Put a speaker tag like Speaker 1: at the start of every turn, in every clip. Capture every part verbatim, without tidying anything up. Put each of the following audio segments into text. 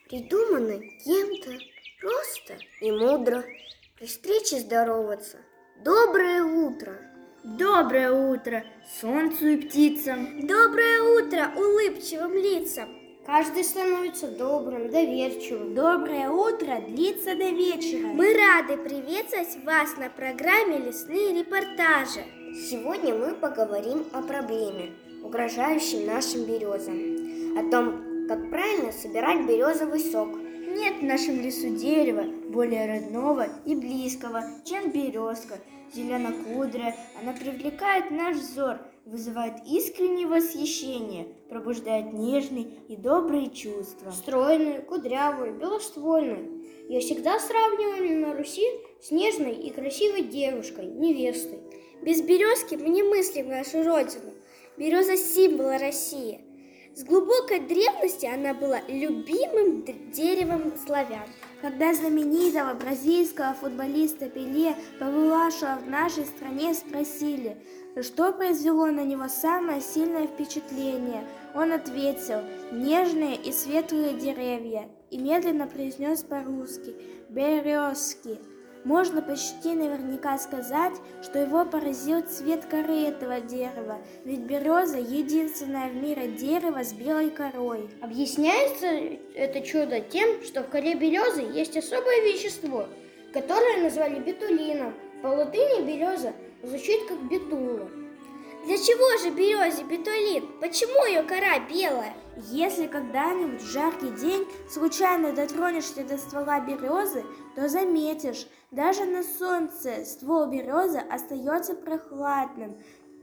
Speaker 1: придуманы кем-то просто и мудро. При встрече здороваться. Доброе утро!
Speaker 2: Доброе утро солнцу и птицам.
Speaker 1: Доброе утро улыбчивым лицам. Каждый становится добрым, доверчивым.
Speaker 2: Доброе утро длится до вечера.
Speaker 1: Мы рады приветствовать вас на программе «Лесные репортажи». Сегодня мы поговорим о проблеме, угрожающей нашим березам. О том, как правильно собирать березовый сок.
Speaker 2: Нет в нашем лесу дерева более родного и близкого, чем березка. Зеленокудрая, она привлекает наш взор, вызывает искреннее восхищение, пробуждает нежные и добрые чувства.
Speaker 1: Стройную, кудрявую, белоствольную. Ее всегда сравнивали на Руси с нежной и красивой девушкой, невестой. Без березки мы не мыслим нашу родину. Береза – символ России. С глубокой древности она была любимым деревом славян.
Speaker 2: Когда знаменитого бразильского футболиста Пеле, побывавшего в нашей стране, спросили, что произвело на него самое сильное впечатление, он ответил: «Нежные и светлые деревья», и медленно произнес по-русски: «березки». Можно почти наверняка сказать, что его поразил цвет коры этого дерева, ведь береза – единственное в мире дерево с белой корой.
Speaker 1: Объясняется это чудо тем, что в коре березы есть особое вещество, которое назвали бетулином. По латыни береза звучит как бетула. Для чего же березе бетулин? Почему ее кора белая?
Speaker 2: Если когда-нибудь в жаркий день случайно дотронешься до ствола березы, то заметишь, даже на солнце ствол березы остается прохладным.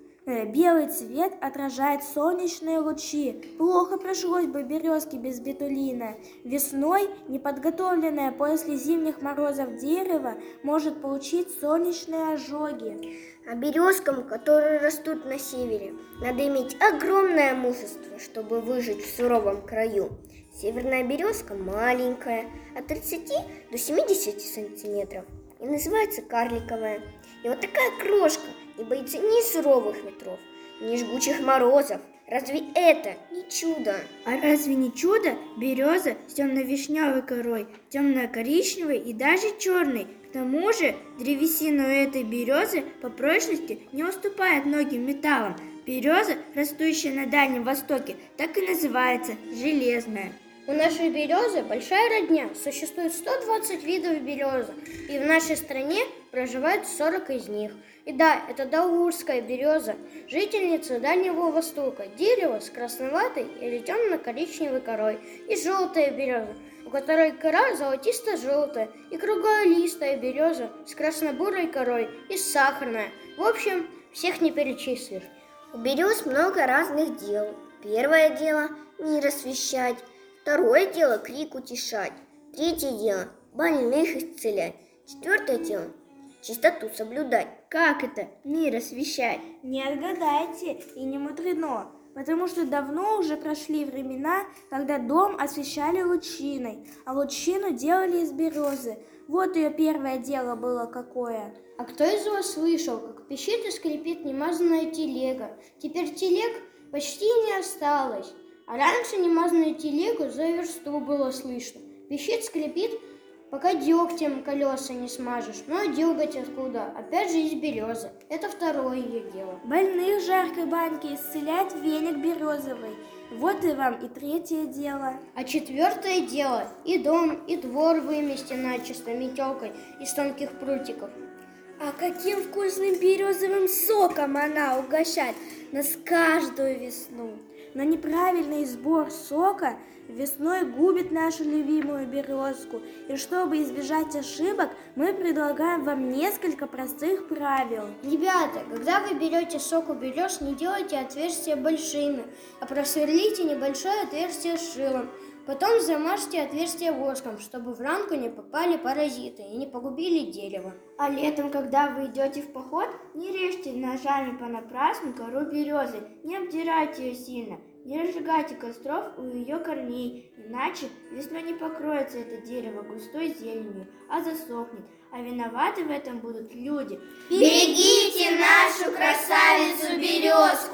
Speaker 2: Белый цвет отражает солнечные лучи. Плохо пришлось бы березке без бетулина. Весной неподготовленное после зимних морозов дерево может получить солнечные ожоги.
Speaker 1: А березкам, которые растут на севере, надо иметь огромное мужество, чтобы выжить в суровом краю. Северная березка маленькая, от тридцати до семидесяти сантиметров, и называется карликовая. И вот такая крошка не боится ни суровых ветров, ни жгучих морозов. Разве это не чудо?
Speaker 2: А разве не чудо? Береза с темно-вишневой корой, темно-коричневой и даже черной. К тому же древесина у этой березы по прочности не уступает многим металлам. Береза, растущая на Дальнем Востоке, так и называется – железная.
Speaker 1: У нашей березы большая родня, существует сто двадцать видов березы, и в нашей стране проживает сорок из них. И да, это даурская береза, жительница Дальнего Востока, дерево с красноватой или темно-коричневой корой, и желтая береза, у которой кора золотисто-желтая, и круглолистая береза с красно-бурой корой, и сахарная. В общем, всех не перечислишь. У берез много разных дел. Первое дело – мир освещать. Второе дело – крик утешать. Третье дело – больных исцелять. Четвертое дело – чистоту соблюдать.
Speaker 2: Как это мир освещать? Не отгадайте, и не мудрено, потому что давно уже прошли времена, когда дом освещали лучиной, а лучину делали из березы. Вот ее первое дело было какое.
Speaker 1: А кто из вас слышал, как пищит и скрипит немазанная телега? Теперь телег почти не осталось. А раньше немазанную телегу за версту было слышно. Пищит, скрипит, пока дегтем колеса не смажешь. Ну а деготь откуда? Опять же из березы. Это второе ее дело.
Speaker 2: Больных в жаркой баньке исцелять веник березовый. Вот и вам и третье дело.
Speaker 1: А четвертое дело – и дом, и двор вымести начисто метелкой из тонких прутиков. А каким вкусным березовым соком она угощает нас каждую весну.
Speaker 2: Но неправильный сбор сока весной губит нашу любимую березку. И чтобы избежать ошибок, мы предлагаем вам несколько простых правил.
Speaker 1: Ребята, когда вы берете сок у берез, не делайте отверстия большими, а просверлите небольшое отверстие с шилом. Потом замажьте отверстие воском, чтобы в рамку не попали паразиты и не погубили дерево.
Speaker 2: А летом, когда вы идете в поход, не режьте ножами понапрасну кору березы, не обдирайте ее сильно, не разжигайте костров у ее корней, иначе весной не покроется это дерево густой зеленью, а засохнет. А виноваты в этом будут люди.
Speaker 1: Берегите нашу красавицу березку!